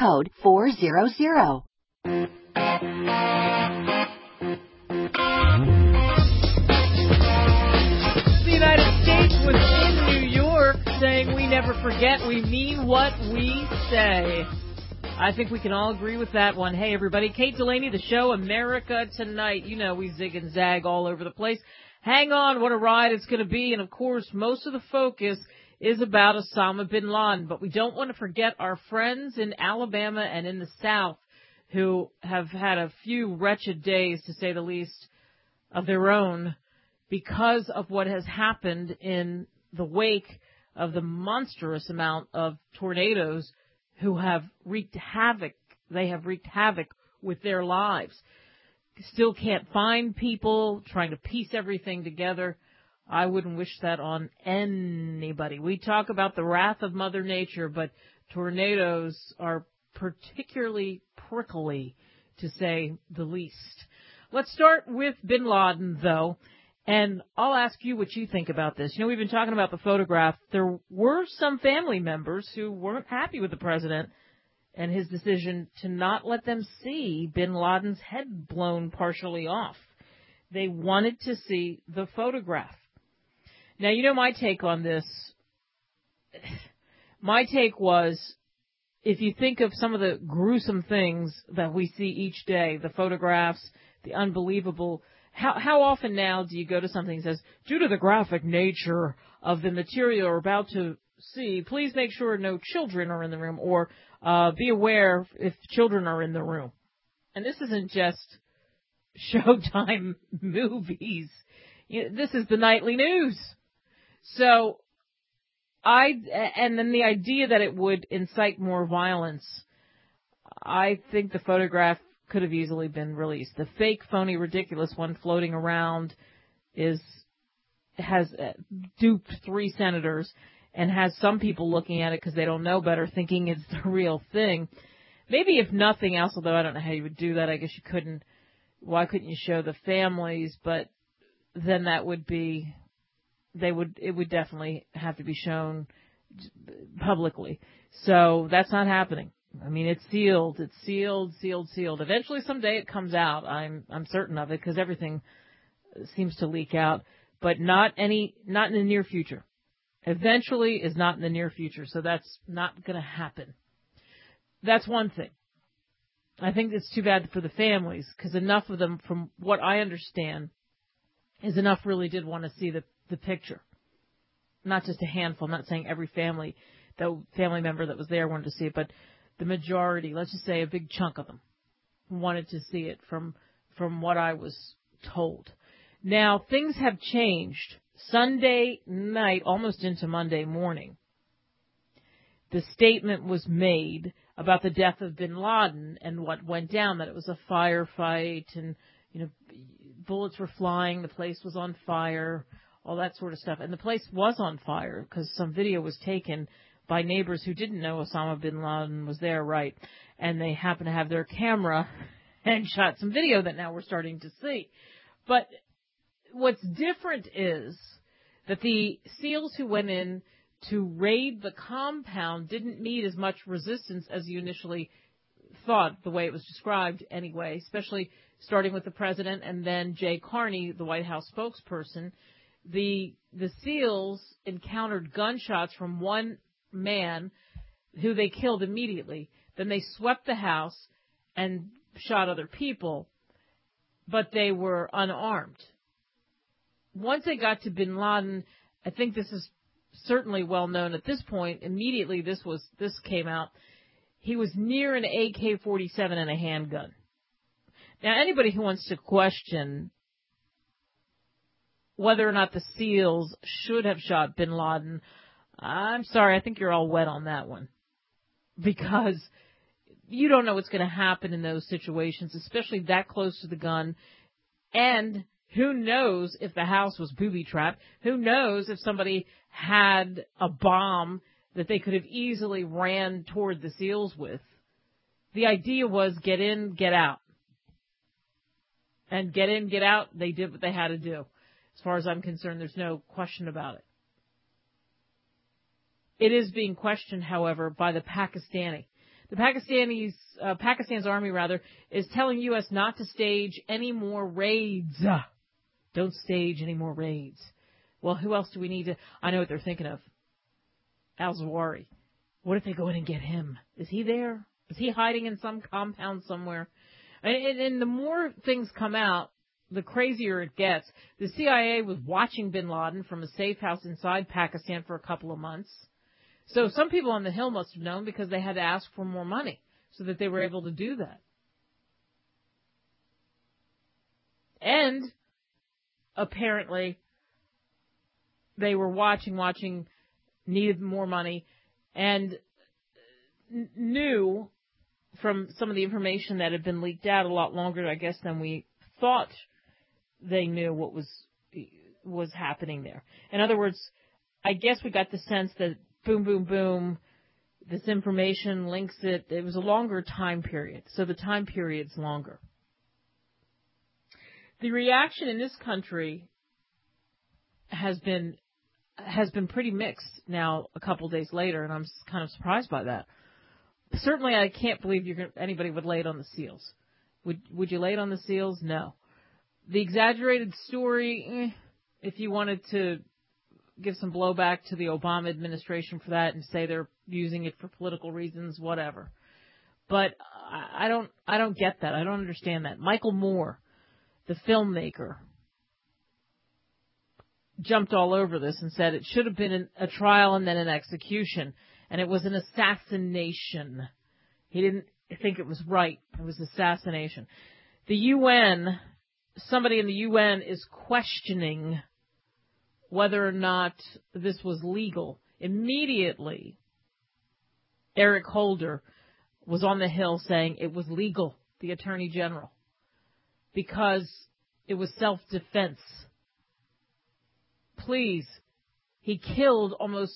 code 400. The United States was in New York saying we never forget, we mean what we say. I think we can all agree with that one. Hey, everybody, Kate Delaney, the show America Tonight. You know we zig and zag all over the place. Hang on, what a ride it's going to be. And, of course, most of the focus is about Osama bin Laden. But we don't want to forget our friends in Alabama and in the South who have had a few wretched days, to say the least, of their own because of what has happened in the wake of the monstrous amount of tornadoes who have wreaked havoc. They have wreaked havoc with their lives. Still can't find people, trying to piece everything together. I wouldn't wish that on anybody. We talk about the wrath of Mother Nature, but tornadoes are particularly prickly, to say the least. Let's start with bin Laden, though, and I'll ask you what you think about this. You know, we've been talking about the photograph. There were some family members who weren't happy with the president and his decision to not let them see bin Laden's head blown partially off. They wanted to see the photograph. Now, you know my take on this. My take was, if you think of some of the gruesome things that we see each day, the photographs, the unbelievable, how often now do you go to something that says, due to the graphic nature of the material you're about to see, please make sure no children are in the room, or be aware if children are in the room. And this isn't just Showtime movies. This is the nightly news. So, and then the idea that it would incite more violence, I think the photograph could have easily been released. The fake, phony, ridiculous one floating around has duped 3 senators and has some people looking at it because they don't know better, thinking it's the real thing. Maybe if nothing else, although I don't know how you would do that, I guess you couldn't. Why couldn't you show the families? But then that would be, it would definitely have to be shown publicly. So that's not happening. I mean, it's sealed. It's sealed. Eventually, someday it comes out. I'm certain of it, because everything seems to leak out. But not in the near future. Eventually is not in the near future. So that's not going to happen. That's one thing. I think it's too bad for the families, because enough of them, from what I understand, is enough really did want to see the picture. Not just a handful. I'm not saying every family member that was there wanted to see it, but the majority, let's just say a big chunk of them, wanted to see it from what I was told. Now, things have changed. Sunday night, almost into Monday morning, the statement was made about the death of bin Laden and what went down, that it was a firefight and, bullets were flying, the place was on fire, all that sort of stuff. And the place was on fire because some video was taken by neighbors who didn't know Osama bin Laden was there, right? And they happened to have their camera and shot some video that now we're starting to see. But what's different is that the SEALs who went in to raid the compound didn't meet as much resistance as you initially thought, the way it was described anyway, especially starting with the president and then Jay Carney, the White House spokesperson. The SEALs encountered gunshots from one man who they killed immediately. Then they swept the house and shot other people, but they were unarmed. Once they got to bin Laden, I think this is certainly well known at this point. Immediately this came out. He was near an AK-47 and a handgun. Now, anybody who wants to question whether or not the SEALs should have shot bin Laden, I'm sorry, I think you're all wet on that one. Because you don't know what's going to happen in those situations, especially that close to the gun. And who knows if the house was booby-trapped? Who knows if somebody had a bomb that they could have easily ran toward the SEALs with? The idea was get in, get out. And get in, get out, they did what they had to do. As far as I'm concerned, there's no question about it. It is being questioned, however, by the Pakistani. Pakistan's army is telling U.S. not to stage any more raids. Don't stage any more raids. Well, who else do we need to? I know what they're thinking of. Al-Zawahiri. What if they go in and get him? Is he there? Is he hiding in some compound somewhere? And the more things come out, the crazier it gets. The CIA was watching bin Laden from a safe house inside Pakistan for a couple of months. So some people on the Hill must have known because they had to ask for more money so that they were able to do that. And apparently they were watching, needed more money, and knew from some of the information that had been leaked out a lot longer, I guess, than we thought they knew what was happening there. In other words, I guess we got the sense that boom, boom, boom, this information links it. It was a longer time period, so the time period's longer. The reaction in this country has been pretty mixed now a couple days later, and I'm kind of surprised by that. Certainly, I can't believe anybody would lay it on the SEALs. Would you lay it on the SEALs? No. The exaggerated story, if you wanted to give some blowback to the Obama administration for that and say they're using it for political reasons, whatever. But I don't get that. I don't understand that. Michael Moore, the filmmaker, jumped all over this and said it should have been a trial and then an execution, and it was an assassination. He didn't think it was right. It was assassination. The UN, somebody in the UN is questioning whether or not this was legal. Immediately, Eric Holder was on the Hill saying it was legal, the Attorney General, because it was self-defense. Please, he killed almost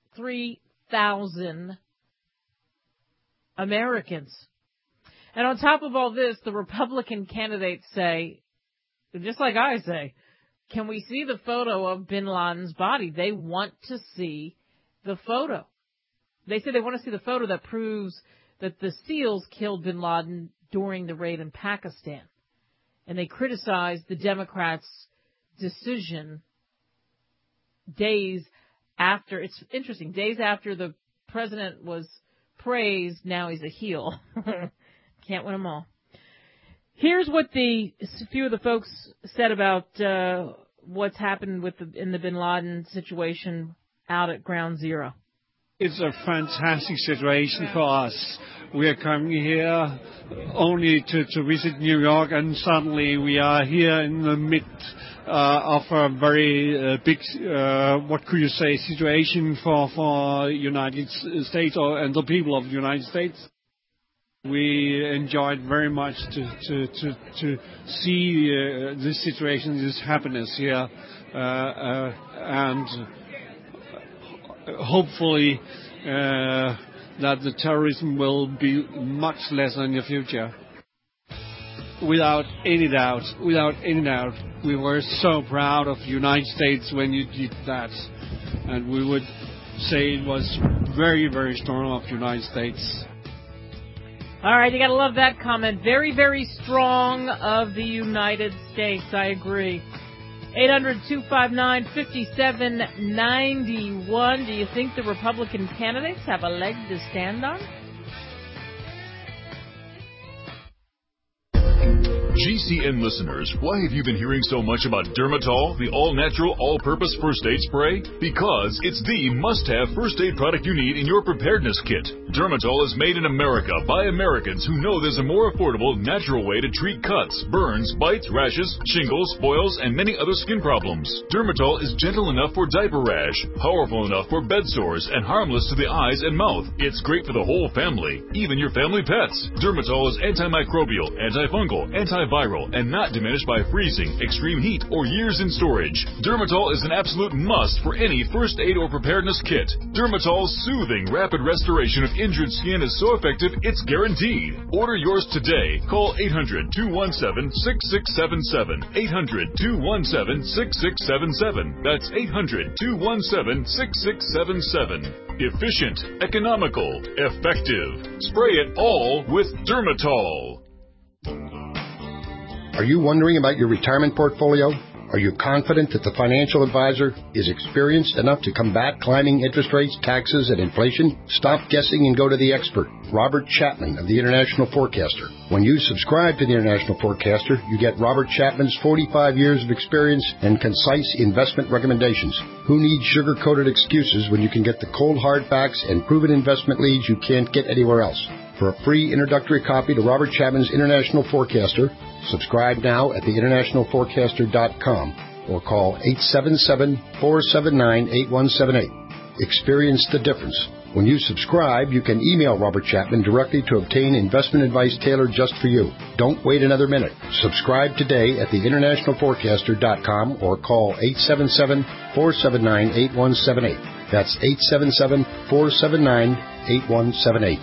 3,000 Americans. And on top of all this, the Republican candidates say, just like I say, can we see the photo of bin Laden's body? They want to see the photo. They say they want to see the photo that proves that the SEALs killed bin Laden during the raid in Pakistan. And they criticize the Democrats' decision days after. It's interesting. Days after the president was praised, now he's a heel. Can't win them all. Here's what a few of the folks said about what's happened in the bin Laden situation out at Ground Zero. It's a fantastic situation for us. We are coming here only to visit New York, and suddenly we are here in the midst of a very big, what could you say, situation for United States and the people of the United States. We enjoyed very much to see this situation, this happiness here, and hopefully that the terrorism will be much less in the future. Without any doubt, we were so proud of the United States when you did that, and we would say it was very, very strong of the United States. All right, you got to love that comment. Very, very strong of the United States. I agree. 800-259-5791. Do you think the Republican candidates have a leg to stand on? GCN listeners, why have you been hearing so much about Dermatol, the all-natural, all-purpose first aid spray? Because it's the must-have first aid product you need in your preparedness kit. Dermatol is made in America by Americans who know there's a more affordable, natural way to treat cuts, burns, bites, rashes, shingles, boils, and many other skin problems. Dermatol is gentle enough for diaper rash, powerful enough for bed sores, and harmless to the eyes and mouth. It's great for the whole family, even your family pets. Dermatol is antimicrobial, antifungal, antiviral, antiviral and not diminished by freezing, extreme heat, or years in storage. Dermatol is an absolute must for any first aid or preparedness kit. Dermatol's soothing, rapid restoration of injured skin is so effective, it's guaranteed. Order yours today. Call 800-217-6677. 800-217-6677. That's 800-217-6677. Efficient, economical, effective. Spray it all with Dermatol. Are you wondering about your retirement portfolio? Are you confident that the financial advisor is experienced enough to combat climbing interest rates, taxes, and inflation? Stop guessing and go to the expert, Robert Chapman of the International Forecaster. When you subscribe to the International Forecaster, you get Robert Chapman's 45 years of experience and concise investment recommendations. Who needs sugar-coated excuses when you can get the cold hard facts and proven investment leads you can't get anywhere else? For a free introductory copy to Robert Chapman's International Forecaster, subscribe now at theInternationalForecaster.com or call 877-479-8178. Experience the difference. When you subscribe, you can email Robert Chapman directly to obtain investment advice tailored just for you. Don't wait another minute. Subscribe today at theInternationalForecaster.com or call 877-479-8178. That's 877-479-8178.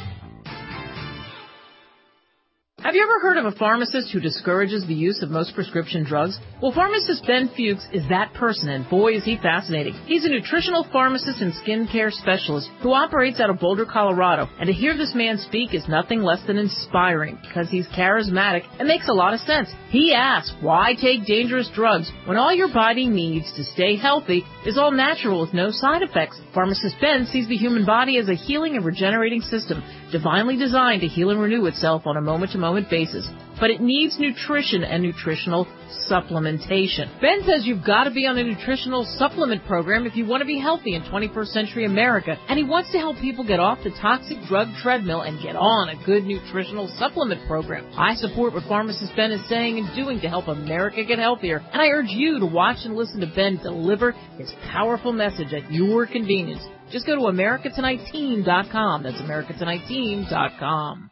Have you ever heard of a pharmacist who discourages the use of most prescription drugs? Well, pharmacist Ben Fuchs is that person, and boy, is he fascinating. He's a nutritional pharmacist and skincare specialist who operates out of Boulder, Colorado, and to hear this man speak is nothing less than inspiring because he's charismatic and makes a lot of sense. He asks, why take dangerous drugs when all your body needs to stay healthy is all natural with no side effects? Pharmacist Ben sees the human body as a healing and regenerating system, divinely designed to heal and renew itself on a moment-to-moment basis. But it needs nutrition and nutritional supplementation. Ben says you've got to be on a nutritional supplement program if you want to be healthy in 21st century America, and he wants to help people get off the toxic drug treadmill and get on a good nutritional supplement program. I support what pharmacist Ben is saying and doing to help America get healthier, and I urge you to watch and listen to Ben deliver his powerful message at your convenience. Just go to AmericaTonightTeam.com. That's AmericaTonightTeam.com.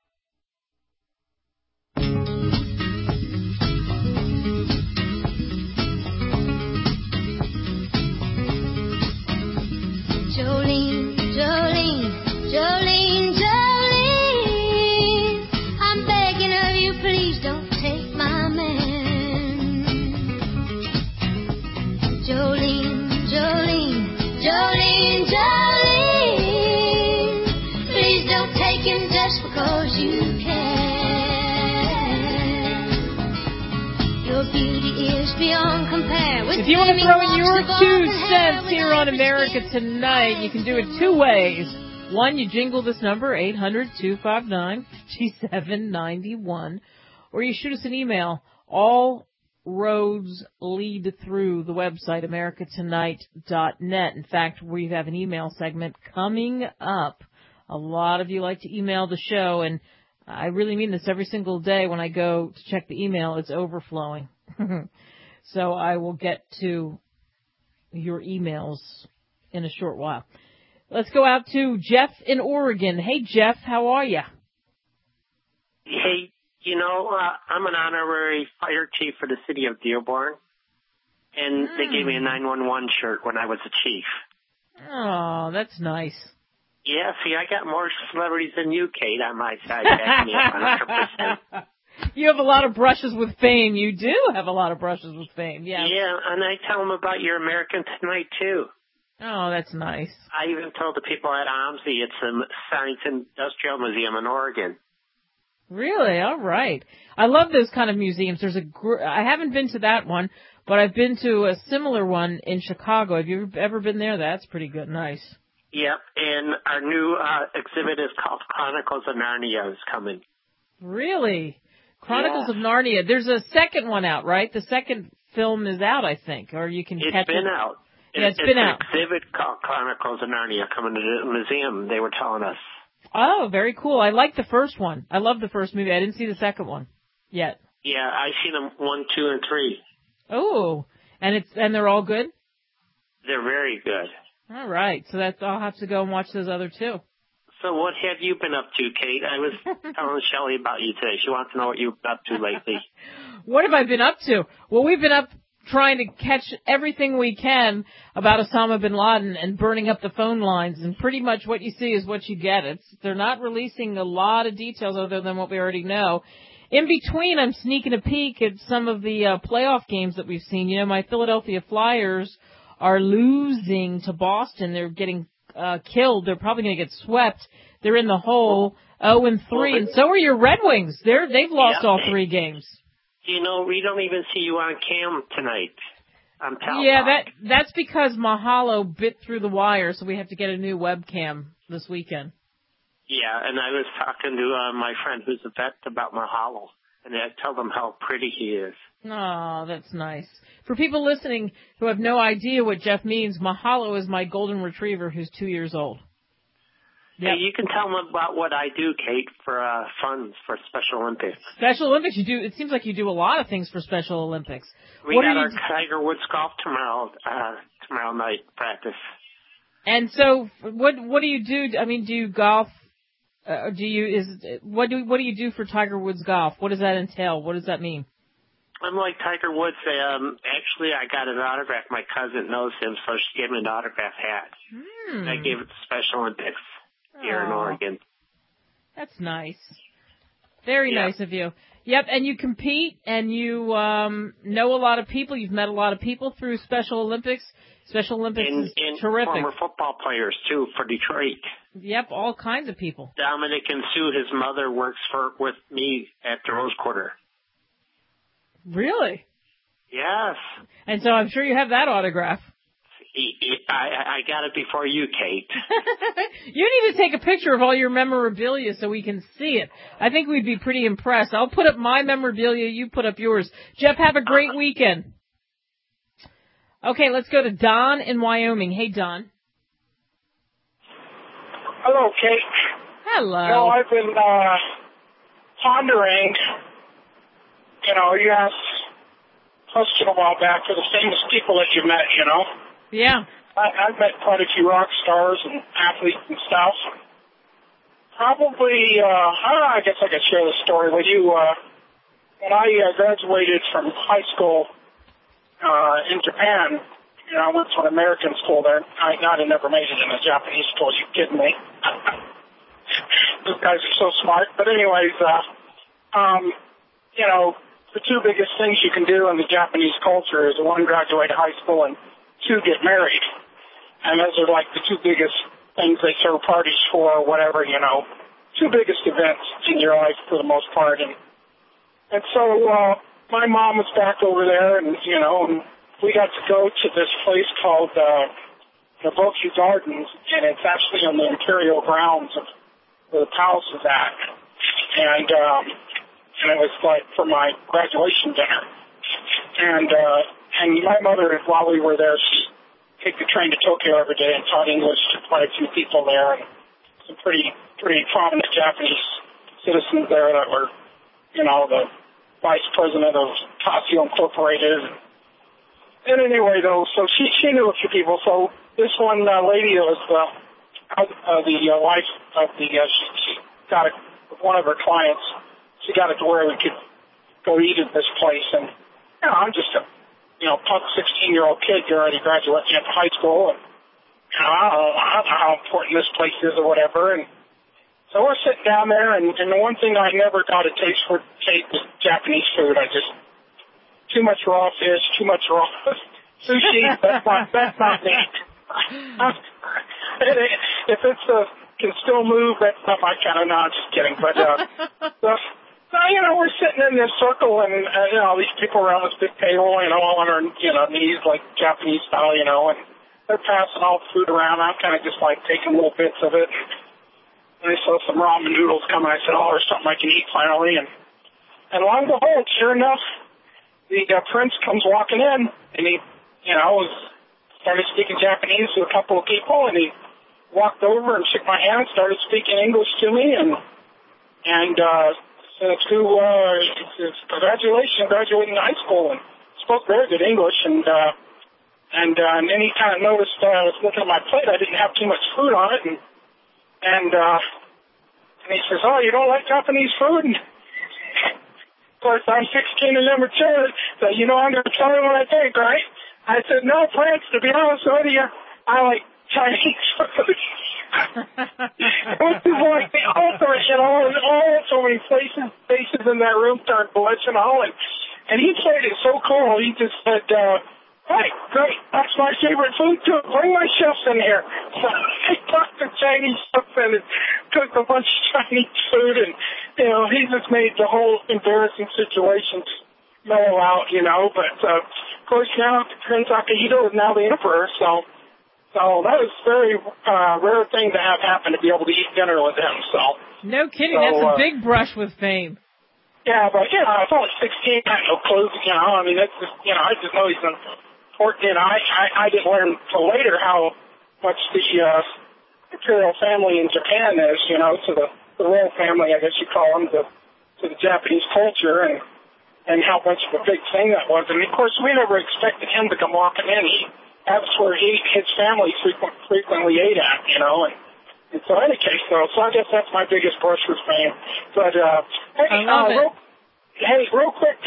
Jolene, Jolene, Jolene, Jolene, I'm begging of you, please don't take my man. Jolene, Jolene, Jolene, Jolene, please don't take him just because you can. Your beauty is beyond compare with If you want to throw in your 2 cents here on America Tonight, you can do it 2 ways. One, you jingle this number, 800-259-5791, or you shoot us an email. All roads lead through the website, americatonight.net. In fact, we have an email segment coming up. A lot of you like to email the show, and I really mean this every single day. When I go to check the email, it's overflowing. So I will get to your emails in a short while. Let's go out to Jeff in Oregon. Hey, Jeff, how are you? Hey, I'm an honorary fire chief for the city of Dearborn, and they gave me a 911 shirt when I was a chief. Oh, that's nice. Yeah, see, I got more celebrities than you, Kate, on my side, backing me up 100%. You have a lot of brushes with fame. You do have a lot of brushes with fame, yeah. Yeah, and I tell them about your American Tonight, too. Oh, that's nice. I even told the people at OMSI it's a Science Industrial Museum in Oregon. Really? All right. I love those kind of museums. I haven't been to that one, but I've been to a similar one in Chicago. Have you ever been there? That's pretty good. Nice. Yep, and our new exhibit is called Chronicles of Narnia is coming. Really? Chronicles of Narnia. There's a second one out, right? The second film is out, I think, or you can catch it. It's been out. Yeah, it's been out. It's an exhibit called Chronicles of Narnia coming to the museum, they were telling us. Oh, very cool. I like the first one. I love the first movie. I didn't see the second one yet. Yeah, I've seen them 1, 2, and 3. Oh, and they're all good? They're very good. All right. So I'll have to go and watch those other two. So what have you been up to, Kate? I was telling Shelley about you today. She wants to know what you've been up to lately. What have I been up to? Well, we've been up trying to catch everything we can about Osama bin Laden and burning up the phone lines, and pretty much what you see is what you get. They're not releasing a lot of details other than what we already know. In between, I'm sneaking a peek at some of the playoff games that we've seen. You know, my Philadelphia Flyers are losing to Boston. They're getting killed. They're probably going to get swept. They're in the hole, 0-3, and so are your Red Wings. They've lost all 3 games. You know, we don't even see you on cam tonight. On Pal Yeah, Talk. that's because Mahalo bit through the wire, so we have to get a new webcam this weekend. Yeah, and I was talking to my friend who's a vet about Mahalo, and I told him how pretty he is. Oh, that's nice. For people listening who have no idea what Jeff means, Mahalo is my golden retriever who's 2 years old. Yep. Hey, you can tell them about what I do, Kate, for funds for Special Olympics. Special Olympics, you do. It seems like you do a lot of things for Special Olympics. We got our Tiger Woods golf tomorrow night practice. And so, what do you do? I mean, do you golf? What do you do for Tiger Woods golf? What does that entail? What does that mean? I'm like Tiger Woods. Actually, I got an autograph. My cousin knows him, so she gave me an autograph hat. I gave it to Special Olympics here in Oregon. That's nice. Very nice of you. Yep, and you compete, and you know a lot of people. You've met a lot of people through Special Olympics. Special Olympics is terrific. Former football players, too, for Detroit. Yep, all kinds of people. Dominic and Sue, his mother, works with me at the Rose Quarter. Really? Yes. And so I'm sure you have that autograph. I got it before you, Kate. You need to take a picture of all your memorabilia so we can see it. I think we'd be pretty impressed. I'll put up my memorabilia, you put up yours. Jeff, have a great weekend. Okay, let's go to Don in Wyoming. Hey, Don. Hello, Kate. Hello. You know, I've been pondering, you asked a question a while back for the famous people that you met, Yeah. I've met quite a few rock stars and athletes and stuff. Probably, I guess I could share the story with you. When I graduated from high school in Japan, I went to an American school there. I never made it in a Japanese school. You kidding me? Those guys are so smart. But anyways, the 2 biggest things you can do in the Japanese culture is 1, graduate high school, and 2, get married. And those are like the 2 biggest things they throw parties for or whatever, 2 biggest events in your life for the most part. And so my mom was back over there, and we got to go to this place called the Boku Gardens, and it's actually on the imperial grounds of where the palace is at. And it was like for my graduation dinner. And my mother, while we were there, she took the train to Tokyo every day and taught English to quite a few people there, and some pretty prominent Japanese citizens there that were, the vice president of Casio Incorporated. And anyway, though, so she knew a few people. So this one lady that was the wife of she got one of her clients. She got it to where we could go eat at this place. And I'm just a punk 16-year-old kid getting ready to graduate at high school, and I don't know how important this place is or whatever. And so we're sitting down there, and the one thing I never got a taste for was Japanese food. Too much raw fish, too much raw sushi. That's not me. If it's can still move, that's not my kind of. No, I'm just kidding. But so we're sitting in this circle, and all these people around this big table, all on our knees like Japanese style, and they're passing all the food around. I'm kind of just like taking little bits of it. And I saw some ramen noodles coming. I said, "Oh, there's something I can eat finally." And lo and behold, sure enough, the prince comes walking in, and he, started speaking Japanese to a couple of people, and he walked over and shook my hand, started speaking English to me, and said, congratulations, graduating high school, and spoke very good English, and then he kind of noticed I was looking at my plate. I didn't have too much food on it, and And he says, "Oh, you don't like Japanese food?" And of course, I'm 16 and immature, so I'm going to tell you what I think, right? I said, "No, Prince, to be honest with you, I like Chinese food." Which is like the ultimate, so many faces in that room turned blush and all, and he played it so cool. He just said, "Right, great, that's my favorite food too. Bring my chefs in here." So I took the Chinese chefs in and cooked a bunch of Chinese food, and he just made the whole embarrassing situation mellow out, But of course now Prince Akihito is now the emperor, so that was a very rare thing to have happen, to be able to eat dinner with him. So no kidding, that's a big brush with fame. Yeah, but I was only 16, I had no clue. I mean, that's just I just know he's important. I didn't learn until later how much the imperial family in Japan is, to the royal family, I guess you call them, to the Japanese culture, and how much of a big thing that was. And of course, we never expected him to come walking in. That's where his family frequently ate at, And so, in any case, so I guess that's my biggest brush with fame. But hey, real quick,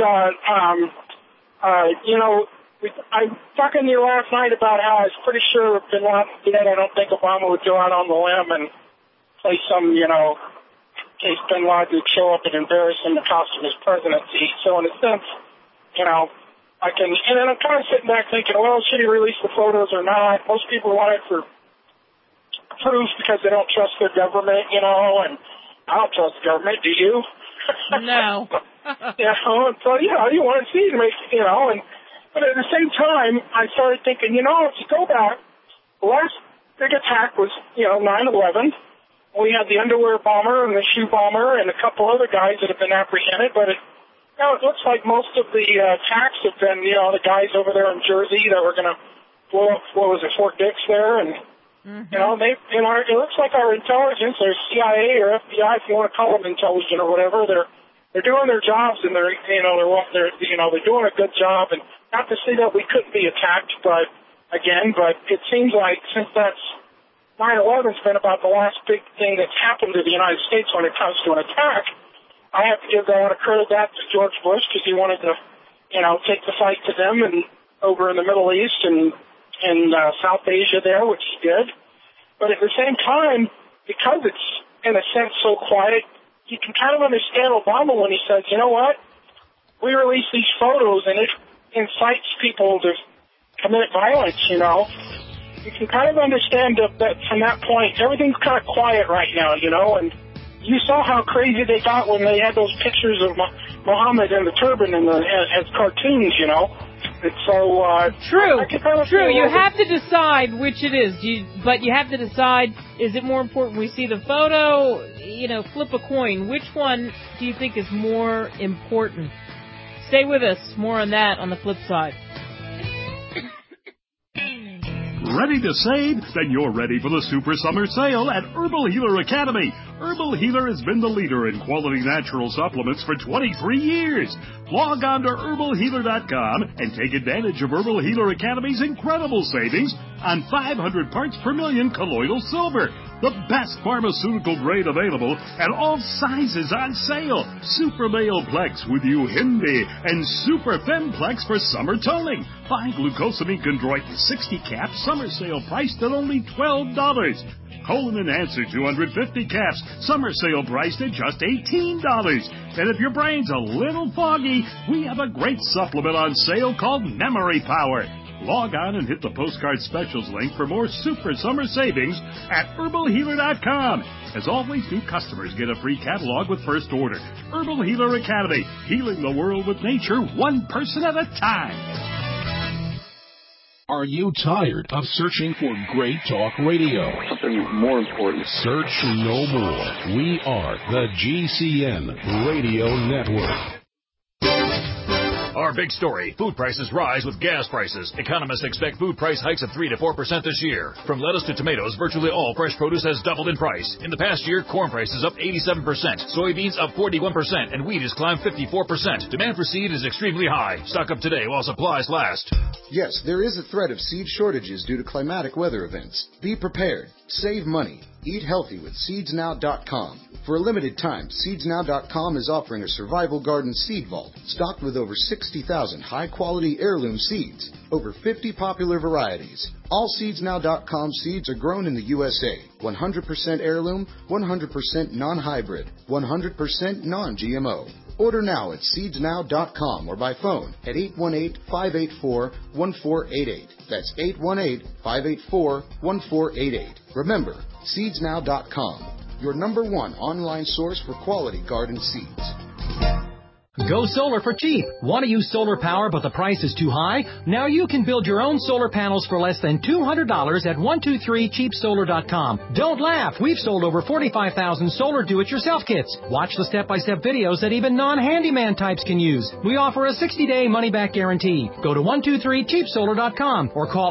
I was talking to you last night about how I was pretty sure Bin Laden dead. I don't think Obama would go out on the limb and play some, case Bin Laden would show up and embarrass him to cost him his presidency. So, in a sense, and then I'm kind of sitting back thinking, well, should he release the photos or not? Most people want it for proof because they don't trust their government, and I don't trust the government. Do you? No. So, you want to see to make, but at the same time, I started thinking, if you go back, the last big attack was, 9/11. We had the underwear bomber and the shoe bomber and a couple other guys that have been apprehended, but it looks like most of the attacks have been, the guys over there in Jersey that were going to blow up, Fort Dix there, and, it looks like our intelligence, or CIA or FBI, if you want to call them intelligent or whatever, they're doing their jobs, and they're doing a good job, and not to say that we couldn't be attacked, but it seems like since that's 9/11's been about the last big thing that's happened to the United States when it comes to an attack, I have to give a lot of credit that to George Bush because he wanted to, take the fight to them and over in the Middle East and South Asia there, which he did. But at the same time, because it's in a sense so quiet, you can kind of understand Obama when he says, you know what, we release these photos and it incites people to commit violence, You can kind of understand that from that point, everything's kind of quiet right now, and you saw how crazy they got when they had those pictures of Muhammad in the turban as cartoons, And so, True. You have to decide which it is. But you have to decide, is it more important we see the photo? Flip a coin. Which one do you think is more important? Stay with us. More on that on the flip side. Ready to save? Then you're ready for the Super Summer Sale at Herbal Healer Academy. Herbal Healer has been the leader in quality natural supplements for 23 years. Log on to herbalhealer.com and take advantage of Herbal Healer Academy's incredible savings on 500 parts per million colloidal silver, the best pharmaceutical grade available, and all sizes on sale. Super Male Plex with Uhindi and Super Femplex for summer toning. Buy glucosamine chondroitin 60 caps, summer sale priced at only $12. Colon Enhancer 250 caps, summer sale priced at just $18. And if your brain's a little foggy, we have a great supplement on sale called Memory Power. Log on and hit the postcard specials link for more super summer savings at herbalhealer.com. As always, new customers get a free catalog with first order. Herbal Healer Academy, healing the world with nature, one person at a time. Are you tired of searching for great talk radio? Something more important. Search no more. We are the GCN Radio Network. Our big story, food prices rise with gas prices. Economists expect food price hikes of 3 to 4% this year. From lettuce to tomatoes, virtually all fresh produce has doubled in price. In the past year, corn prices up 87%, soybeans up 41%, and wheat has climbed 54%. Demand for seed is extremely high. Stock up today while supplies last. Yes, there is a threat of seed shortages due to climatic weather events. Be prepared. Save money. Eat healthy with SeedsNow.com. For a limited time, SeedsNow.com is offering a survival garden seed vault stocked with over 60,000 high-quality heirloom seeds, over 50 popular varieties. All SeedsNow.com seeds are grown in the USA, 100% heirloom, 100% non-hybrid, 100% non-GMO. Order now at SeedsNow.com or by phone at 818-584-1488. That's 818-584-1488. Remember, SeedsNow.com, your number one online source for quality garden seeds. Go solar for cheap. Want to use solar power but the price is too high? Now you can build your own solar panels for less than $200 at 123cheapsolar.com. Don't laugh. We've sold over 45,000 solar do-it-yourself kits. Watch the step-by-step videos that even non-handyman types can use. We offer a 60-day money-back guarantee. Go to 123cheapsolar.com or call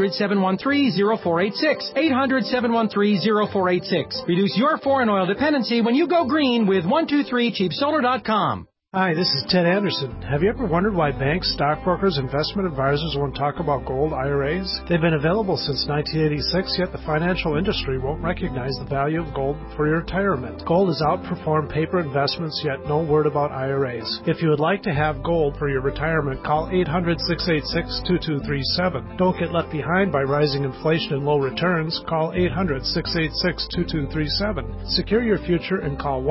800-713-0486. 800-713-0486. Reduce your foreign oil dependency when you go green with 123cheapsolar.com. Hi, this is Ted Anderson. Have you ever wondered why banks, stockbrokers, investment advisors won't talk about gold IRAs? They've been available since 1986, yet the financial industry won't recognize the value of gold for your retirement. Gold has outperformed paper investments, yet no word about IRAs. If you would like to have gold for your retirement, call 800-686-2237. Don't get left behind by rising inflation and low returns. Call 800-686-2237. Secure your future and call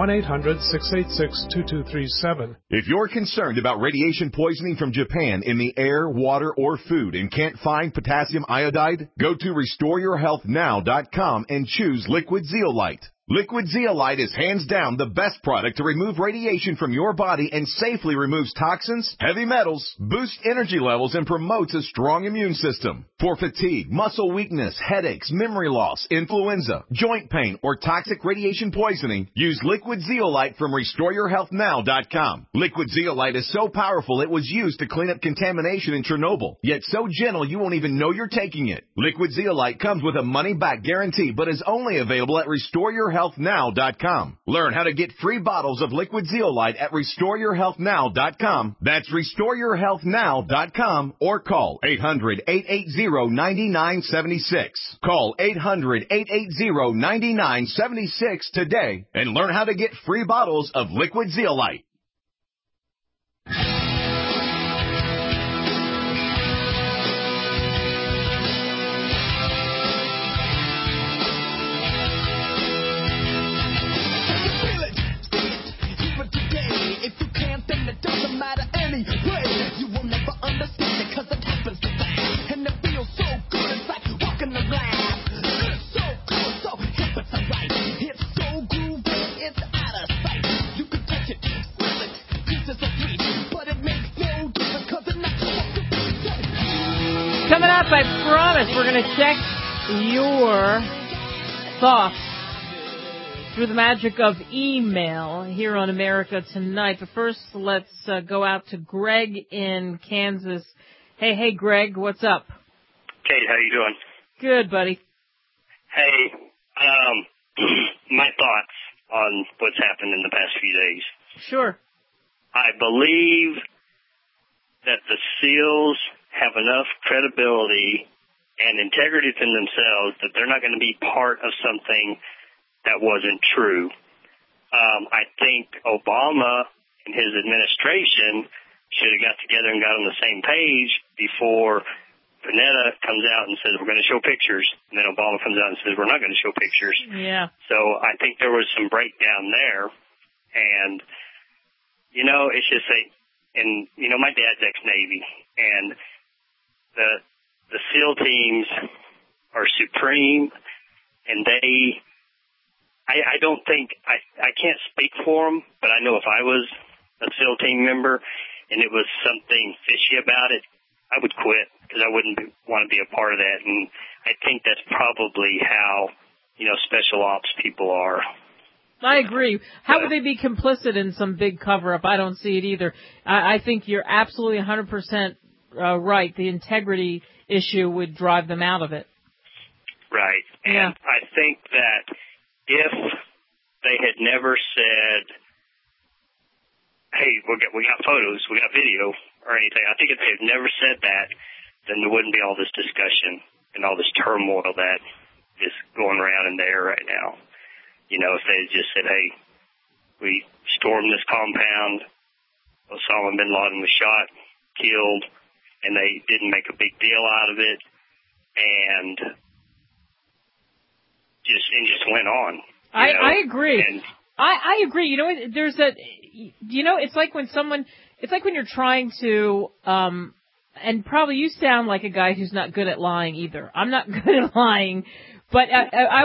1-800-686-2237. If you're concerned about radiation poisoning from Japan in the air, water, or food and can't find potassium iodide, go to RestoreYourHealthNow.com and choose Liquid Zeolite. Liquid Zeolite is hands down the best product to remove radiation from your body and safely removes toxins, heavy metals, boosts energy levels, and promotes a strong immune system. For fatigue, muscle weakness, headaches, memory loss, influenza, joint pain, or toxic radiation poisoning, use Liquid Zeolite from RestoreYourHealthNow.com. Liquid Zeolite is so powerful it was used to clean up contamination in Chernobyl, yet so gentle you won't even know you're taking it. Liquid Zeolite comes with a money-back guarantee, but is only available at RestoreYourHealthNow.com. Learn how to get free bottles of Liquid Zeolite at RestoreYourHealthNow.com. That's RestoreYourHealthNow.com or call 800-880-9976. Call 800-880-9976 today and learn how to get free bottles of Liquid Zeolite. Coming up, I promise we're going to check your thoughts through the magic of email here on America Tonight. But first, let's go out to Greg in Kansas. Hey, Greg, what's up? Kate, how you doing? Good, buddy. Hey, my thoughts on what's happened in the past few days. Sure. I believe that the SEALs have enough credibility and integrity in themselves that they're not going to be part of something that wasn't true. I think Obama and his administration should have got together and got on the same page before Panetta comes out and says we're going to show pictures, and then Obama comes out and says we're not going to show pictures. Yeah. So I think there was some breakdown there, and it's just my dad's ex-Navy, and the SEAL teams are supreme, and I don't think, I can't speak for them, but I know if I was a SEAL team member and it was something fishy about it, I would quit because I wouldn't want to be a part of that. And I think that's probably how, special ops people are. I agree. How would they be complicit in some big cover-up? I don't see it either. I think you're absolutely 100% right. The integrity issue would drive them out of it. Right. And I think that if they had never said, hey, we got photos, we got video or anything, I think if they had never said that, then there wouldn't be all this discussion and all this turmoil that is going around in the air right now. You know, if they just said, hey, we stormed this compound, Osama bin Laden was shot, killed, and they didn't make a big deal out of it, and just went on. I agree. And I agree. You know, there's it's like when you're trying to, and probably you sound like a guy who's not good at lying either. I'm not good at lying, but I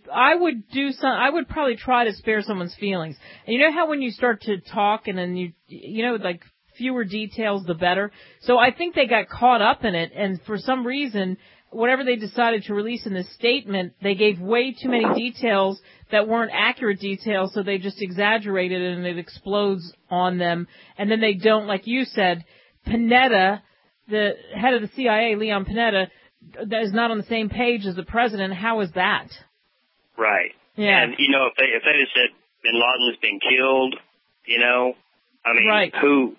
would probably try to spare someone's feelings. And you know how when you start to talk and then you know, like fewer details, the better. So I think they got caught up in it, and for some reason, whatever they decided to release in this statement, they gave way too many details that weren't accurate details, so they just exaggerated it and it explodes on them. And then they don't, like you said, Panetta, the head of the CIA, Leon Panetta, that is not on the same page as the president. How is that? Right. Yeah. And, you know, if they had said bin Laden's been killed, you know, I mean, right.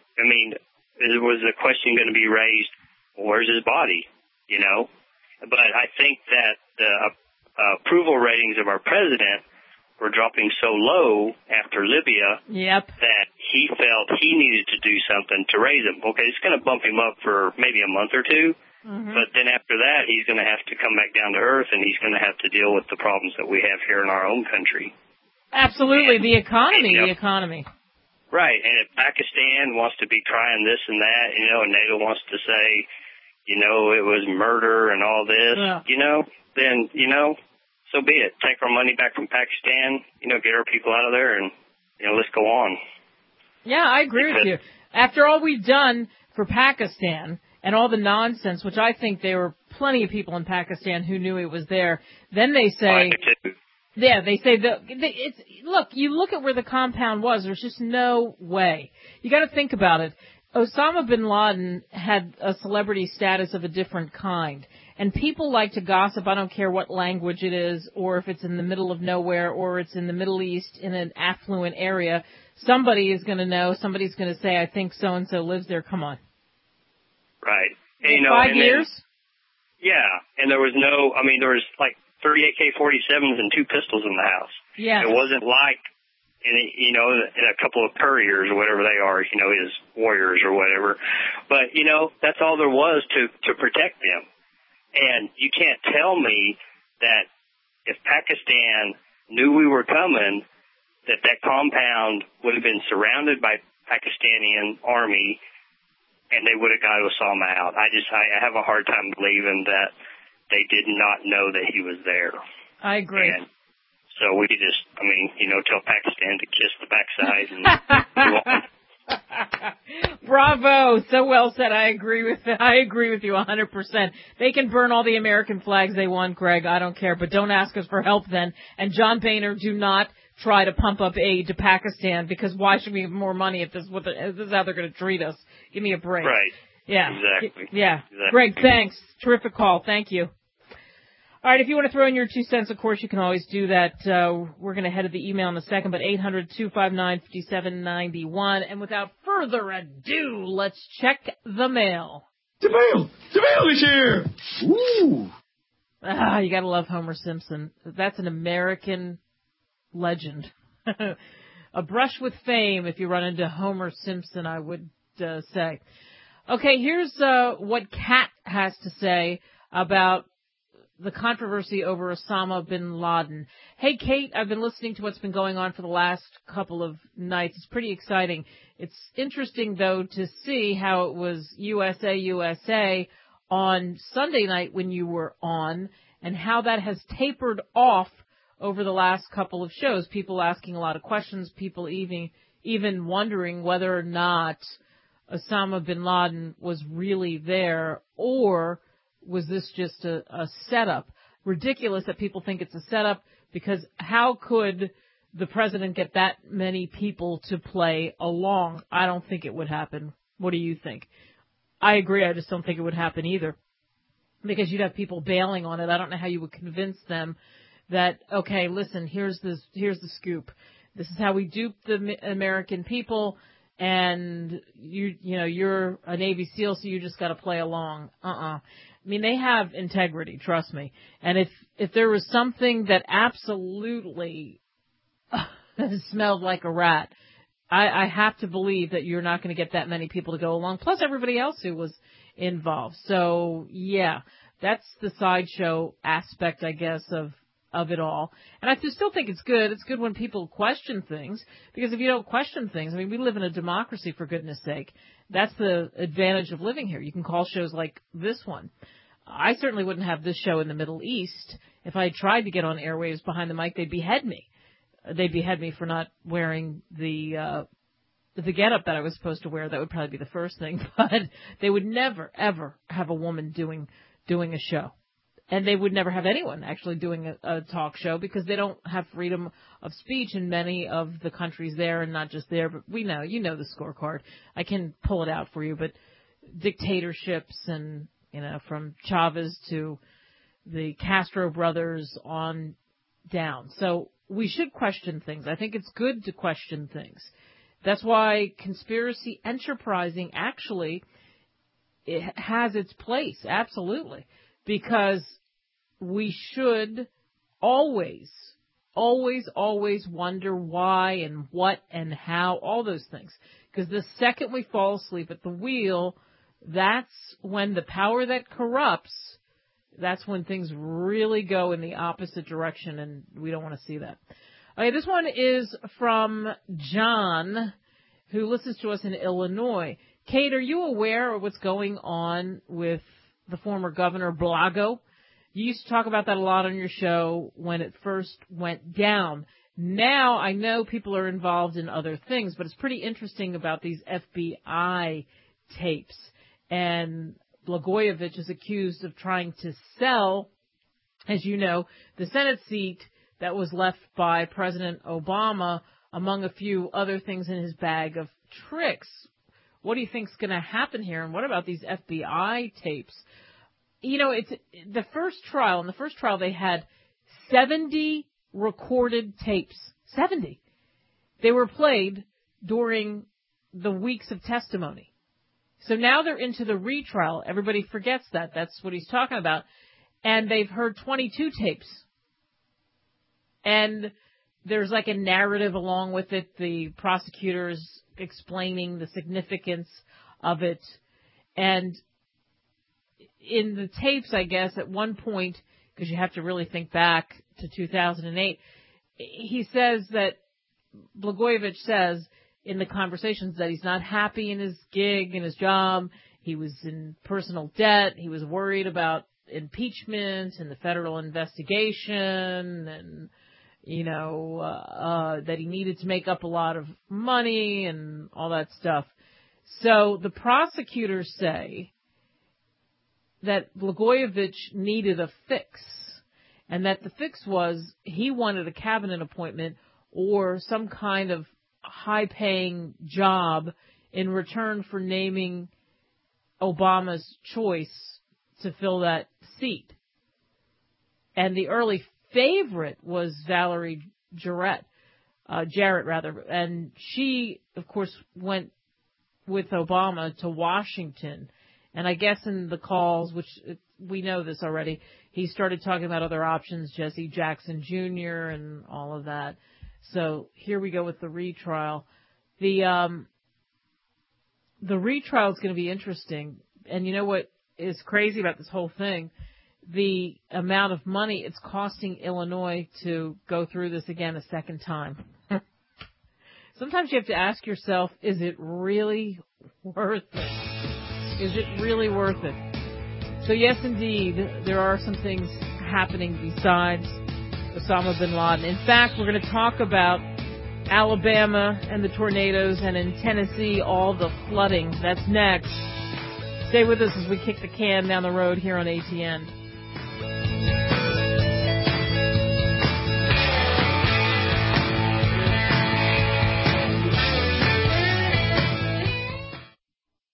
Was the question going to be raised, well, where's his body, you know? But I think that the approval ratings of our president were dropping so low after Libya that he felt he needed to do something to raise him. Okay, it's going to bump him up for maybe a month or two, but then after that, he's going to have to come back down to earth, and he's going to have to deal with the problems that we have here in our own country. Absolutely, the economy. Right, and if Pakistan wants to be trying this and that, you know, and NATO wants to say, you know, it was murder and all this, you know, then, you know, so be it. Take our money back from Pakistan, you know, get our people out of there, and, you know, let's go on. Yeah, I agree with you. After all we've done for Pakistan and all the nonsense, which I think there were plenty of people in Pakistan who knew it was there, then they say... Yeah, they say you look at where the compound was, there's just no way. You got to think about it. Osama bin Laden had a celebrity status of a different kind. And people like to gossip, I don't care what language it is, or if it's in the middle of nowhere, or it's in the Middle East in an affluent area. Somebody is going to know, somebody's going to say, I think so-and-so lives there, come on. Right. And, you know, 5 years? And there was there was like 30 AK-47s and 2 pistols in the house. Yeah. It wasn't like, in a couple of couriers or whatever they are, you know, his warriors or whatever. But, you know, that's all there was to protect them. And you can't tell me that if Pakistan knew we were coming, that compound would have been surrounded by Pakistani army and they would have got Osama out. I have a hard time believing that they did not know that he was there. I agree. And so we could just, tell Pakistan to kiss the backside and move on. Bravo. So well said. I agree with you 100%. They can burn all the American flags they want, Greg. I don't care, but don't ask us for help then. And John Boehner, do not try to pump up aid to Pakistan, because why should we have more money if this is how they're going to treat us? Give me a break. Right. Yeah. Exactly. Yeah. Exactly. Greg, thanks. Terrific call. Thank you. All right, if you want to throw in your 2 cents, of course, you can always do that. We're going to head to the email in a second, but 800-259-5791. And without further ado, let's check the mail. The mail is here! Ooh! You got to love Homer Simpson. That's an American legend. A brush with fame if you run into Homer Simpson, I would say. Okay, here's what Kat has to say about the controversy over Osama bin Laden. Hey, Kate, I've been listening to what's been going on for the last couple of nights. It's pretty exciting. It's interesting, though, to see how it was USA on Sunday night when you were on, and how that has tapered off over the last couple of shows. People asking a lot of questions, people even wondering whether or not Osama bin Laden was really there, or was this just a setup? Ridiculous that people think it's a setup, because how could the president get that many people to play along? I don't think it would happen. What do you think? I agree. I just don't think it would happen either, because you'd have people bailing on it. I don't know how you would convince them that, okay, listen, here's the scoop. This is how we dupe the American people, and you're a Navy SEAL, so you just got to play along. I mean, they have integrity, trust me. And if there was something that absolutely smelled like a rat, I have to believe that you're not going to get that many people to go along, plus everybody else who was involved. So, yeah, that's the sideshow aspect, I guess, of it all. And I still think it's good. It's good when people question things, because if you don't question things, I mean, we live in a democracy, for goodness sake. That's the advantage of living here. You can call shows like this one. I certainly wouldn't have this show in the Middle East. If I tried to get on airwaves behind the mic, they'd behead me. They'd behead me for not wearing the getup that I was supposed to wear. That would probably be the first thing. But they would never, ever have a woman doing a show. And they would never have anyone actually doing a talk show, because they don't have freedom of speech in many of the countries there, and not just there, but you know the scorecard. I can pull it out for you, but dictatorships and, from Chavez to the Castro brothers on down. So we should question things. I think it's good to question things. That's why conspiracy enterprising actually it has its place, absolutely. Because we should always wonder why and what and how, all those things. Because the second we fall asleep at the wheel, that's when the power that corrupts, that's when things really go in the opposite direction, and we don't want to see that. Okay, this one is from John, who listens to us in Illinois. Kate, are you aware of what's going on with the former Governor Blago? You used to talk about that a lot on your show when it first went down. Now I know people are involved in other things, but it's pretty interesting about these FBI tapes. And Blagojevich is accused of trying to sell, as you know, the Senate seat that was left by President Obama, among a few other things in his bag of tricks. What do you think's going to happen here? And what about these FBI tapes? It's the first trial. In the first trial, they had 70 recorded tapes. 70. They were played during the weeks of testimony. So now they're into the retrial. Everybody forgets that. That's what he's talking about. And they've heard 22 tapes. And there's like a narrative along with it. The prosecutors explaining the significance of it. And in the tapes, I guess, at one point, because you have to really think back to 2008, he says that, Blagojevich says in the conversations that he's not happy in his gig, in his job. He was in personal debt. He was worried about impeachment and the federal investigation, and that he needed to make up a lot of money and all that stuff. So the prosecutors say that Blagojevich needed a fix, and that the fix was he wanted a cabinet appointment or some kind of high-paying job in return for naming Obama's choice to fill that seat. And the early favorite was Valerie Jarrett, and she, of course, went with Obama to Washington. And I guess in the calls, which we know this already, he started talking about other options, Jesse Jackson Jr. and all of that. So here we go with the retrial. The retrial is going to be interesting. And you know what is crazy about this whole thing? The amount of money it's costing Illinois to go through this again a second time. Sometimes you have to ask yourself, is it really worth it? Is it really worth it? So yes, indeed, there are some things happening besides Osama bin Laden. In fact, we're going to talk about Alabama and the tornadoes, and in Tennessee, all the flooding. That's next. Stay with us as we kick the can down the road here on ATN.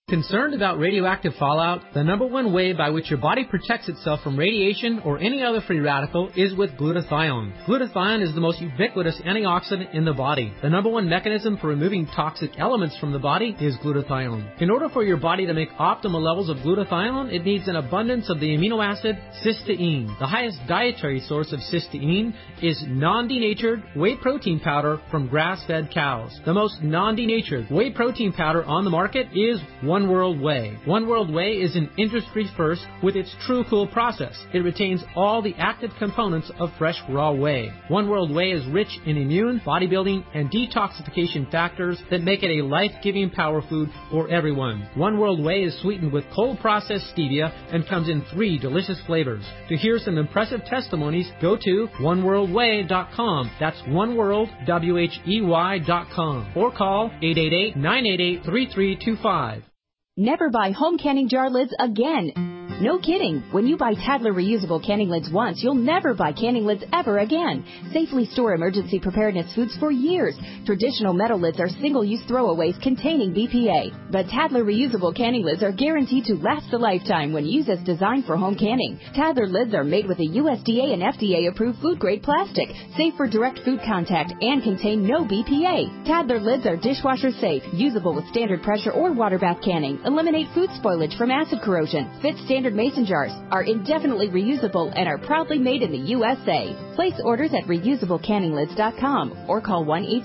Concerned about radioactive fallout? The number one way by which your body protects itself from radiation or any other free radical is with glutathione. Glutathione is the most ubiquitous antioxidant in the body. The number one mechanism for removing toxic elements from the body is glutathione. In order for your body to make optimal levels of glutathione, it needs an abundance of the amino acid cysteine. The highest dietary source of cysteine is non-denatured whey protein powder from grass-fed cows. The most non-denatured whey protein powder on the market is One World Whey. One World Whey is an industry first with its True Cool process. It retains all the active components of fresh raw whey. One World Whey is rich in immune, bodybuilding, and detoxification factors that make it a life-giving power food for everyone. One World Whey is sweetened with cold-processed stevia and comes in 3 delicious flavors. To hear some impressive testimonies, go to oneworldwhey.com. That's oneworldwhey.com. Or call 888-988-3325. Never buy home canning jar lids again. No kidding. When you buy Tadler reusable canning lids once, you'll never buy canning lids ever again. Safely store emergency preparedness foods for years. Traditional metal lids are single-use throwaways containing BPA. But Tadler reusable canning lids are guaranteed to last a lifetime when used as designed for home canning. Tadler lids are made with a USDA and FDA-approved food-grade plastic, safe for direct food contact, and contain no BPA. Tadler lids are dishwasher safe, usable with standard pressure or water bath canning, eliminate food spoilage from acid corrosion, fit standard mason jars, are indefinitely reusable, and are proudly made in the USA. Place orders at reusablecanninglids.com or call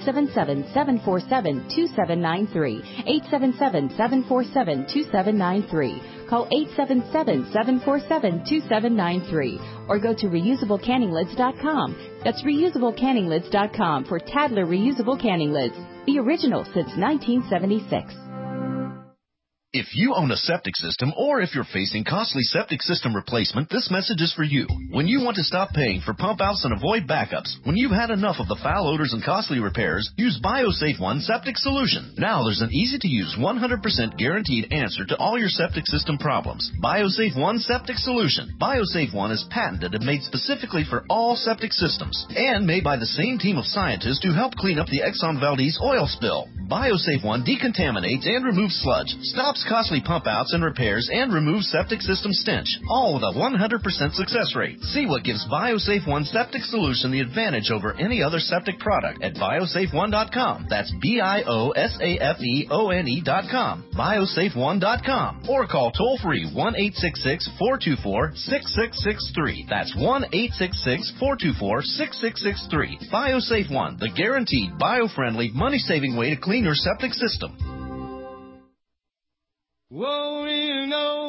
1-877-747-2793. 877-747-2793. Call 877-747-2793 or go to reusablecanninglids.com. That's reusablecanninglids.com for Tadler reusable canning lids. The original since 1976. If you own a septic system or if you're facing costly septic system replacement, this message is for you. When you want to stop paying for pump outs and avoid backups, when you've had enough of the foul odors and costly repairs, use BioSafe One Septic Solution. Now there's an easy-to-use 100% guaranteed answer to all your septic system problems. BioSafe One Septic Solution. BioSafe One is patented and made specifically for all septic systems and made by the same team of scientists who helped clean up the Exxon Valdez oil spill. BioSafe One decontaminates and removes sludge, stops costly pump outs and repairs, and removes septic system stench, all with a 100% success rate. See what gives BioSafe One Septic Solution the advantage over any other septic product at biosafeone.com. That's BIOSAFEONE.com. biosafeone.com. Or call toll-free 1-866-424-6663. That's 1-866-424-6663. BioSafe One, the guaranteed bio-friendly, money-saving way to clean your septic system. Whoa, you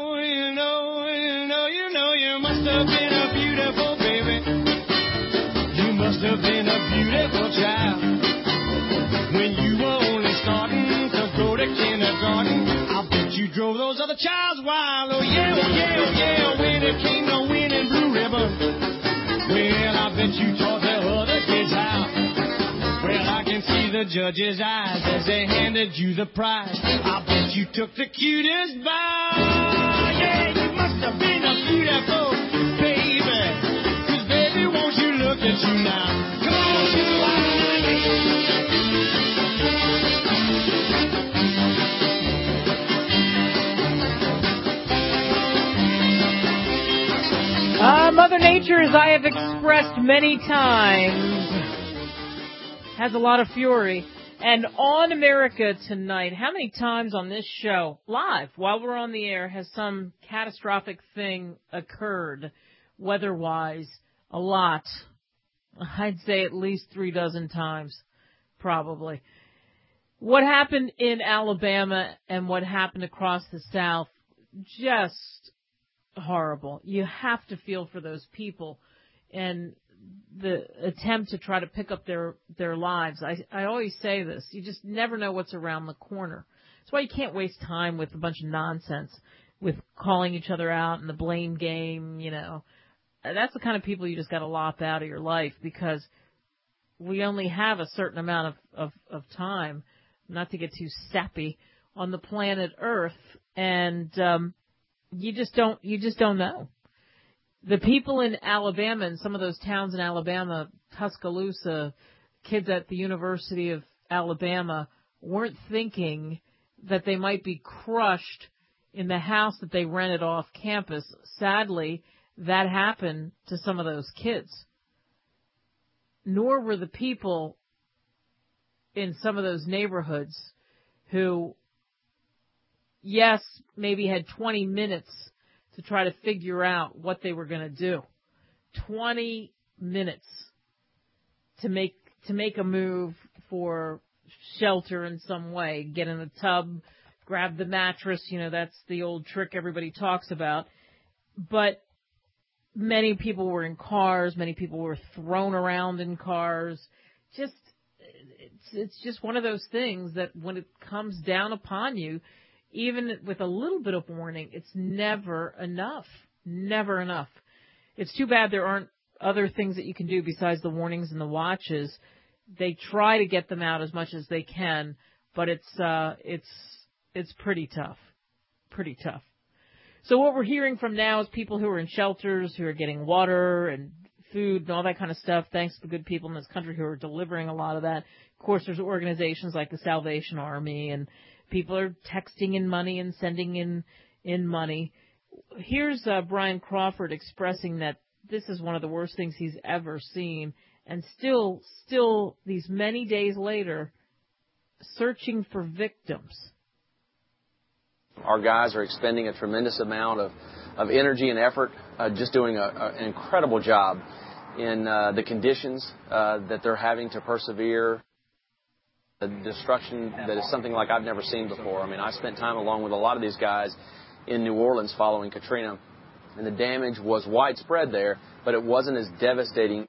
must have been a beautiful baby. You must have been a beautiful child. When you were only starting to go to kindergarten, I'll bet you drove those other childs wild. Oh yeah, when it came to winning blue ribbon. Well, I bet you taught the other kids how. Well, I can see the judge's eyes as they handed you the prize. I bet you took the cutest bow. Yeah, you must have been a beautiful baby. 'Cause baby, won't you look at you now? Come on, you Mother Nature, as I have expressed many times, has a lot of fury. And on America Tonight, how many times on this show, live, while we're on the air, has some catastrophic thing occurred, weather-wise? A lot. I'd say at least 36 times, probably. What happened in Alabama and what happened across the South, just horrible. You have to feel for those people and the attempt to try to pick up their lives. I always say this. You just never know what's around the corner. That's why you can't waste time with a bunch of nonsense, with calling each other out and the blame game, you know. That's the kind of people you just got to lop out of your life, because we only have a certain amount of time, not to get too sappy, on the planet Earth, and you just don't know. The people in Alabama, and some of those towns in Alabama, Tuscaloosa, kids at the University of Alabama, weren't thinking that they might be crushed in the house that they rented off campus. Sadly, that happened to some of those kids. Nor were the people in some of those neighborhoods who, yes, maybe had 20 minutes to try to figure out what they were going to do. 20 minutes to make a move for shelter in some way. Get in a tub, grab the mattress, that's the old trick everybody talks about. But many people were in cars, many people were thrown around in cars. It's just one of those things that when it comes down upon you, even with a little bit of warning, it's never enough. Never enough. It's too bad there aren't other things that you can do besides the warnings and the watches. They try to get them out as much as they can, but it's pretty tough. Pretty tough. So what we're hearing from now is people who are in shelters, who are getting water and food and all that kind of stuff, thanks to the good people in this country who are delivering a lot of that. Of course, there's organizations like the Salvation Army, and people are texting in money and sending in money. Here's Brian Crawford expressing that this is one of the worst things he's ever seen, and still these many days later, searching for victims. Our guys are expending a tremendous amount of energy and effort, just doing an incredible job in the conditions that they're having to persevere. The destruction that is something like I've never seen before. I mean, I spent time along with a lot of these guys in New Orleans following Katrina, and the damage was widespread there, but it wasn't as devastating.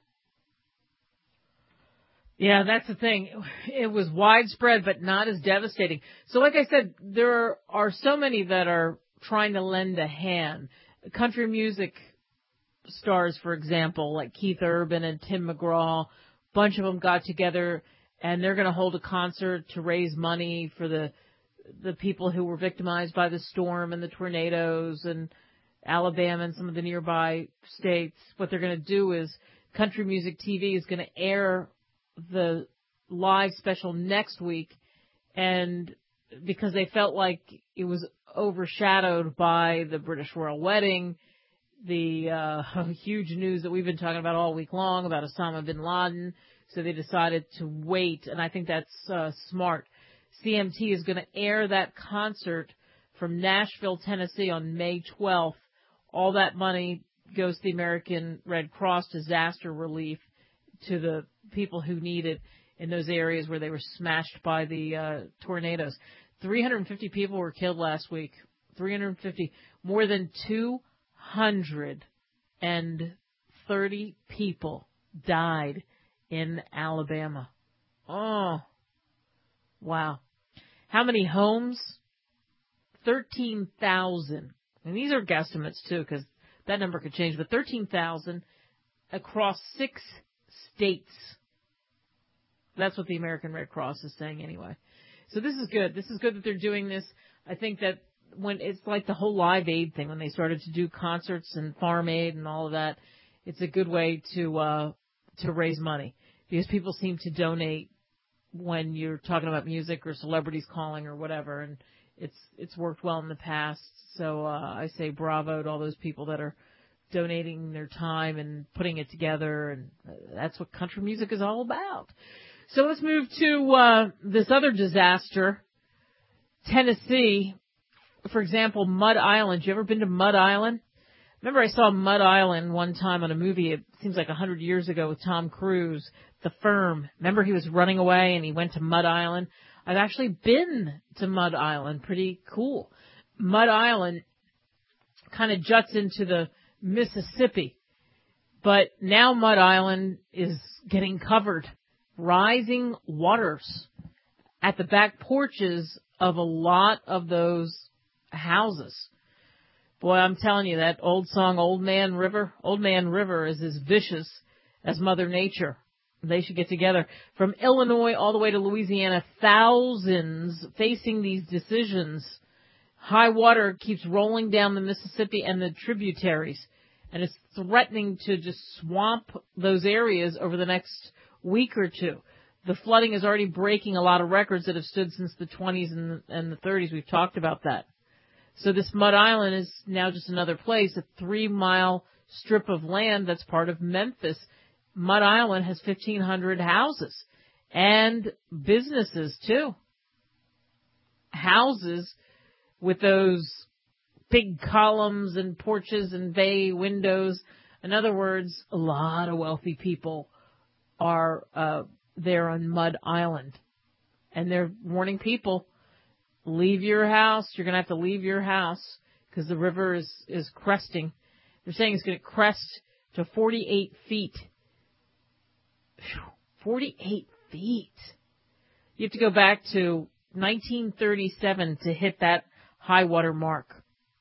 Yeah, that's the thing. It was widespread, but not as devastating. So like I said, there are so many that are trying to lend a hand. Country music stars, for example, like Keith Urban and Tim McGraw, a bunch of them got together, and they're going to hold a concert to raise money for the people who were victimized by the storm and the tornadoes and Alabama and some of the nearby states. What they're going to do is Country Music TV is going to air the live special next week, and because they felt like it was overshadowed by the British royal wedding, the huge news that we've been talking about all week long about Osama bin Laden, so they decided to wait, and I think that's smart. CMT is going to air that concert from Nashville, Tennessee on May 12th. All that money goes to the American Red Cross disaster relief to the people who need it in those areas where they were smashed by the tornadoes. 350 people were killed last week. 350. More than 230 people died in Alabama. Oh, wow. How many homes? 13,000. And these are guesstimates, too, because that number could change. But 13,000 across 6 states. That's what the American Red Cross is saying anyway. So this is good. This is good that they're doing this. I think that when it's like the whole Live Aid thing, when they started to do concerts and Farm Aid and all of that, it's a good way to raise money, because people seem to donate when you're talking about music or celebrities calling or whatever, and it's worked well in the past. So I say bravo to all those people that are donating their time and putting it together, and that's what country music is all about. So let's move to this other disaster, Tennessee. For example, Mud Island. You ever been to Mud Island? Remember I saw Mud Island one time on a movie, it seems like 100 years ago, with Tom Cruise, The Firm. Remember he was running away and he went to Mud Island? I've actually been to Mud Island. Pretty cool. Mud Island kind of juts into the Mississippi. But now Mud Island is getting covered. Rising waters at the back porches of a lot of those houses. Boy, I'm telling you, that old song, Old Man River is as vicious as Mother Nature. They should get together. From Illinois all the way to Louisiana, thousands facing these decisions. High water keeps rolling down the Mississippi and the tributaries, and it's threatening to just swamp those areas over the next week or two. the flooding is already breaking a lot of records that have stood since the 20s and the 30s. We've talked about that. So this Mud Island is now just another place, a 3-mile strip of land that's part of Memphis. Mud Island has 1,500 houses and businesses too. Houses with those big columns and porches and bay windows. In other words, a lot of wealthy people are there on Mud Island. And they're warning people, leave your house. You're going to have to leave your house because the river is cresting. They're saying it's going to crest to 48 feet. 48 feet. You have to go back to 1937 to hit that high water mark.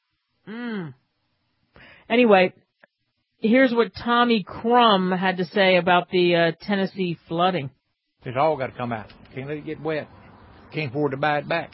Anyway, here's what Tommy Crum had to say about the Tennessee flooding. It's all got to come out. Can't let it get wet. Can't afford to buy it back.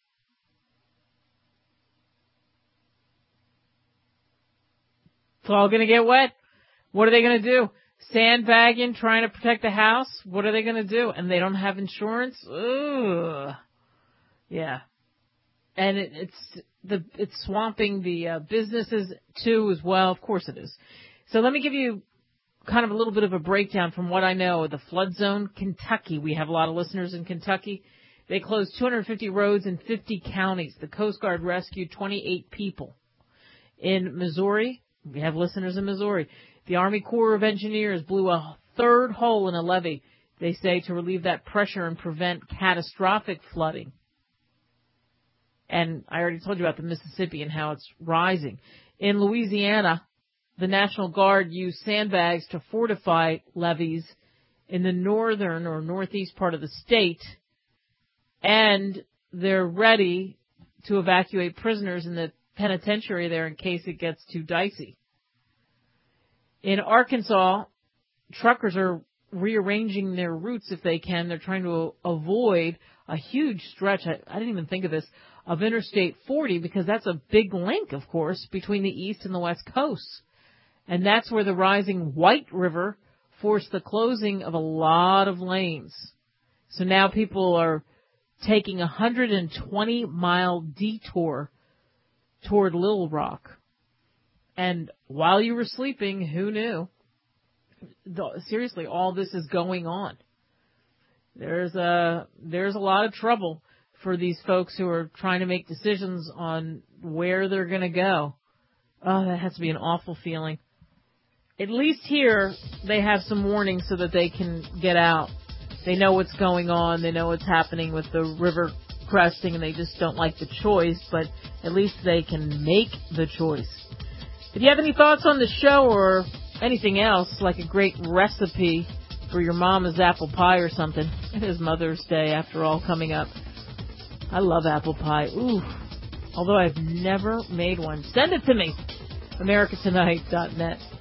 It's all going to get wet. What are they going to do? Sandbagging, trying to protect the house? What are they going to do? And they don't have insurance? Ugh. Yeah. And it's swamping the businesses too as well. Of course it is. So let me give you kind of a little bit of a breakdown from what I know of the flood zone. Kentucky, we have a lot of listeners in Kentucky. They closed 250 roads in 50 counties. The Coast Guard rescued 28 people. In Missouri, we have listeners in Missouri. The Army Corps of Engineers blew a third hole in a levee, they say, to relieve that pressure and prevent catastrophic flooding. And I already told you about the Mississippi and how it's rising. In Louisiana, the National Guard used sandbags to fortify levees in the northern or northeast part of the state, and they're ready to evacuate prisoners in the penitentiary there in case it gets too dicey. In Arkansas, truckers are rearranging their routes if they can. They're trying to avoid a huge stretch, I didn't even think of this, of Interstate 40, because that's a big link, of course, between the east and the west coasts. And that's where the rising White River forced the closing of a lot of lanes. So now people are taking a 120-mile detour toward Little Rock. And while you were sleeping, who knew? Seriously, all this is going on. There's a lot of trouble for these folks who are trying to make decisions on where they're going to go. Oh, that has to be an awful feeling. At least here, they have some warning so that they can get out. They know what's going on. They know what's happening with the river cresting, and they just don't like the choice, but at least they can make the choice. If you have any thoughts on the show or anything else, like a great recipe for your mama's apple pie or something, it is Mother's Day, after all, coming up. I love apple pie. Ooh. Although I've never made one. Send it to me. AmericaTonight.net.